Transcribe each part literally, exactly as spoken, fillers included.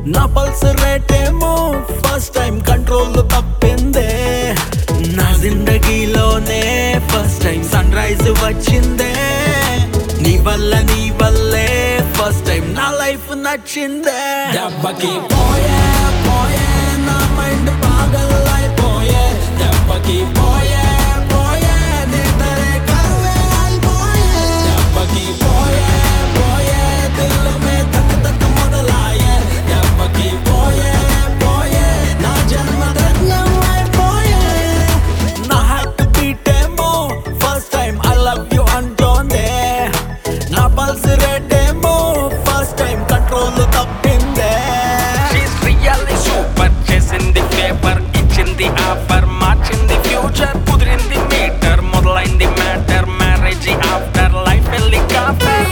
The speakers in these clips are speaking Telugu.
నా పల్స్ రేట్ ఏమో ఫస్ట్ టైం కంట్రోల్ తప్పిందే. నా జిందగీలోనే ఫస్ట్ టైం సన్ రైజ్ వచ్చిందే. నీ వల్ల నీ వల్లే ఫస్ట్ టైం నా లైఫ్ నచ్చిందే. దెబ్బకి పోయే పోయే నా మైండ్ పాగల్ అయిపోయే. దెబ్బకి పోయే పోయే నేతరే కరువే అయిపోయే. దెబ్బకి పోయే పోయే దిల్ మే తక్ తక్ మొదలాయే. దెబ్బకి పోయే పోయే నా జన్మ ధన్యం అయిపోయే. నా హార్ట్ బీట్ ఏమో first time I love you అంటోందే. నా పల్స్ రేట్ ఏమో ఫస్ట్ టైం కంట్రోల్ తప్పిందే. She's really super, చేసింది పేపర్, ఇచ్చింది ఆఫర్, మార్చింది ఫ్యూచర్, కుదిరింది మీటర్, మొదలైంది matter, marriage after life helicopter.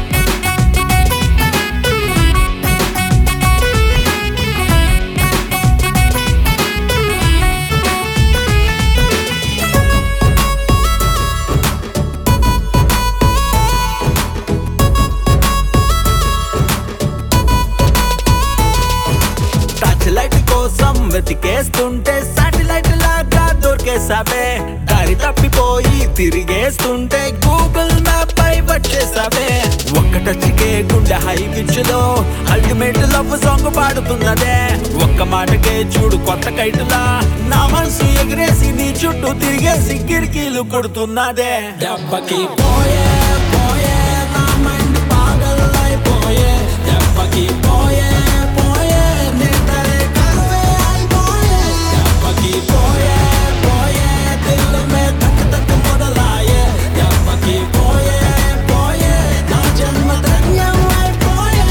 Touch light కోసం వెతికేస్తుంటే సాటిలైట్ లాగా దొరికేసావే. దారి తప్పిపోయి తిరిగేస్తుంటే గూగుల్ మ్యాప్ పై వచ్చేసావే. ఒక్క టచ్కే గుండె హై పిచ్ లో అల్టిమేట్ లవ్ సాంగ్ పాడుతున్నదే. ఒక్క మాటకే చూడు కొత్త కైటులా నా మనసు ఎగిరేసి నీ చుట్టూ తిరిగేసి కిరికీలు కొడుతున్నదే. దెబ్బకి పోయే పోయే నా మైండ్ పాగల్ అయిపోయే. దెబ్బకి పోయే పోయే నేతరే కరువే అయిపోయే. దెబ్బకి పోయే పోయే దిల్ మే తక్ తక్ మొదలాయే. దెబ్బకి పోయే పోయే నా జన్మ ధన్యం అయిపోయే.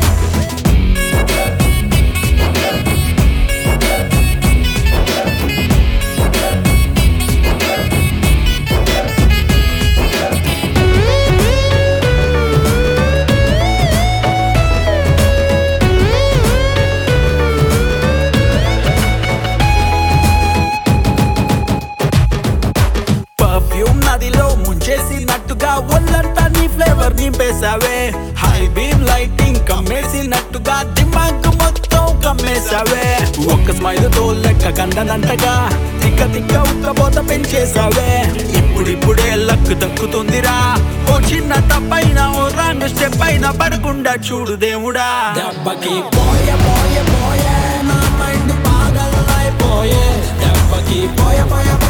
పర్ఫ్యూమ్ నదిలో ముంచేసినట్టుగా ఒళ్ళంతా నీ ఫ్లేవర్ నింపేశావే. హై బీమ్ లైటింగ్ కమ్మేసినట్టుగా దిమాగ్ మొత్తం కమ్మేశావే. ఒక్క స్మైల్ తో లెక్క కందనంటగా తిక్క తిక్క ఉక్కబోత పెంచేశావే. ఇప్పుడిప్పుడే లక్ దక్కుతుందిరా. ఓ చిన్న తప్పైనా ఓ రాంగ్ స్టెప్ అయినా పడకుండా చూడు దేవుడా. దెబ్బకి పోయే పోయే పోయే నా మైండ్ పాగల్ అయిపోయే. దెబ్బకి పోయే పోయే